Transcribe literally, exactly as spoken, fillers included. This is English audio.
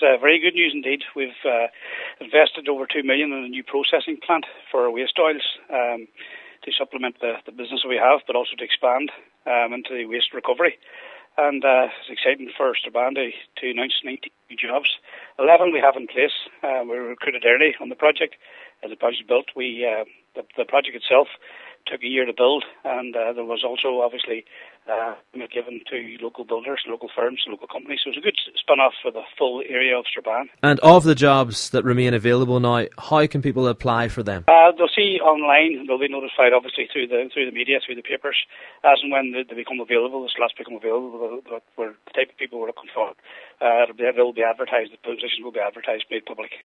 uh, very good news indeed. We've uh, invested over two million in a new processing plant for our waste oils um, to supplement the, the business we have, but also to expand um, into the waste recovery. And uh, it's exciting for Strabane to, to announce nineteen new jobs. eleven we have in place. Uh, we were recruited early on the project. As the project built, we uh, the, the project itself took a year to build, and uh, there was also obviously uh, given to local builders, local firms, local companies. So it was a good spin-off for the full area of Strabane. And of the jobs that remain available now, how can people apply for them? Uh, they'll see online. They'll be notified, obviously, through the through the media, through the papers, as and when they, they become available. The slots become available. We're the type of people we're looking for. Uh, it'll be, they'll be advertised. The positions will be advertised, made public.